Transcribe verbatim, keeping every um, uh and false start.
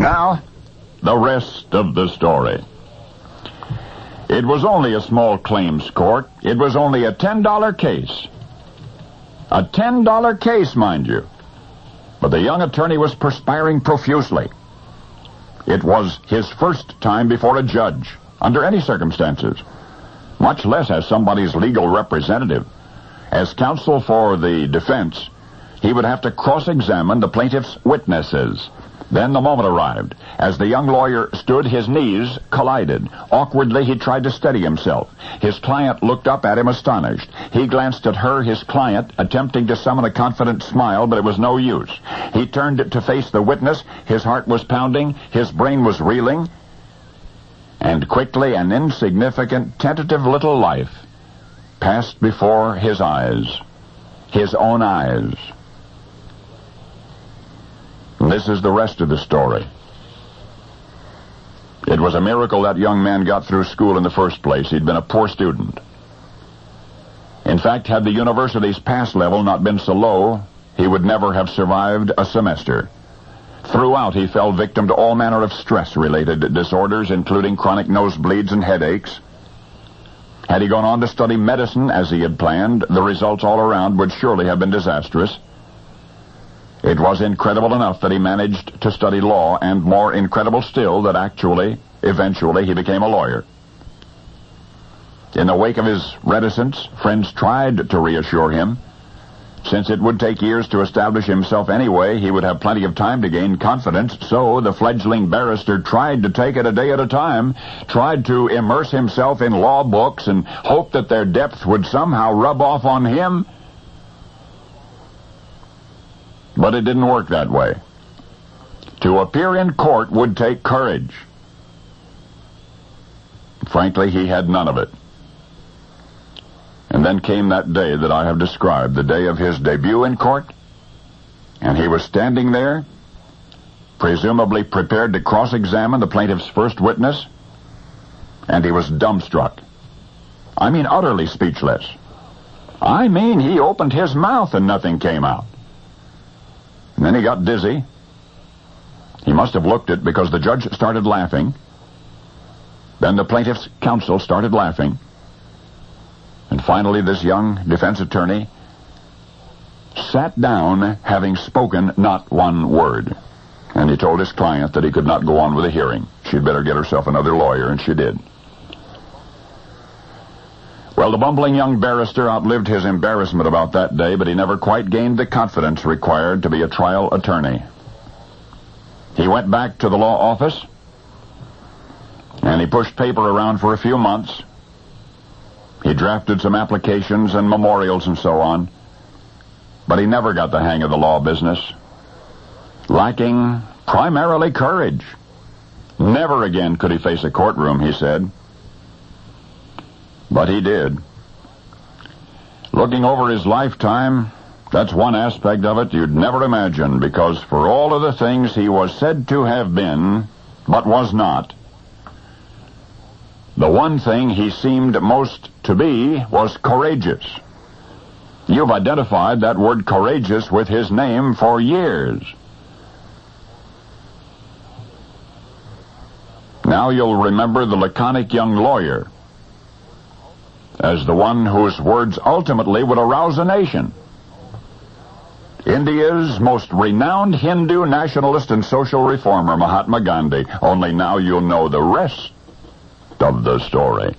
Now, the rest of the story. It was only a small claims court. It was only a ten dollar case. A ten dollar case, mind you. But the young attorney was perspiring profusely. It was his first time before a judge, under any circumstances, much less as somebody's legal representative. As counsel for the defense, he would have to cross-examine the plaintiff's witnesses. Then the moment arrived. As the young lawyer stood, his knees collided. Awkwardly, he tried to steady himself. His client looked up at him astonished. He glanced at her, his client, attempting to summon a confident smile, but it was no use. He turned to face the witness. His heart was pounding. His brain was reeling. And quickly, an insignificant, tentative little life passed before his eyes. His own eyes. And this is the rest of the story. It was a miracle that young man got through school in the first place. He'd been a poor student. In fact, had the university's pass level not been so low, he would never have survived a semester. Throughout, he fell victim to all manner of stress-related disorders, including chronic nosebleeds and headaches. Had he gone on to study medicine as he had planned, the results all around would surely have been disastrous. It was incredible enough that he managed to study law, and more incredible still that actually, eventually, he became a lawyer. In the wake of his reticence, friends tried to reassure him. Since it would take years to establish himself anyway, he would have plenty of time to gain confidence, so the fledgling barrister tried to take it a day at a time, tried to immerse himself in law books and hoped that their depth would somehow rub off on him. But it didn't work that way. To appear in court would take courage. Frankly, he had none of it. And then came that day that I have described, the day of his debut in court, and he was standing there, presumably prepared to cross-examine the plaintiff's first witness, and he was dumbstruck. I mean, utterly speechless. I mean, he opened his mouth and nothing came out. And then he got dizzy. He must have looked it because the judge started laughing. Then the plaintiff's counsel started laughing. And finally, this young defense attorney sat down, having spoken not one word. And he told his client that he could not go on with the hearing. She'd better get herself another lawyer, and she did. Well, the bumbling young barrister outlived his embarrassment about that day, but he never quite gained the confidence required to be a trial attorney. He went back to the law office, and he pushed paper around for a few months. He drafted some applications and memorials and so on, but he never got the hang of the law business, lacking primarily courage. Never again could he face a courtroom, he said. But he did. Looking over his lifetime, that's one aspect of it you'd never imagine, because for all of the things he was said to have been, but was not, the one thing he seemed most to be was courageous. You've identified that word courageous with his name for years. Now you'll remember the laconic young lawyer as the one whose words ultimately would arouse a nation. India's most renowned Hindu nationalist and social reformer, Mahatma Gandhi. Only now you'll know the rest of the story.